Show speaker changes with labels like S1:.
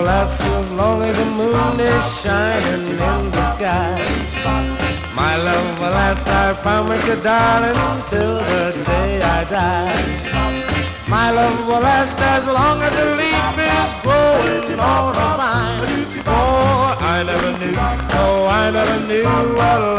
S1: last as long as the moon is shining in the sky. My love will last, I promise you, darling, till the day I die. My love will last as long as the leaf is growing on a vine. Oh, I never knew what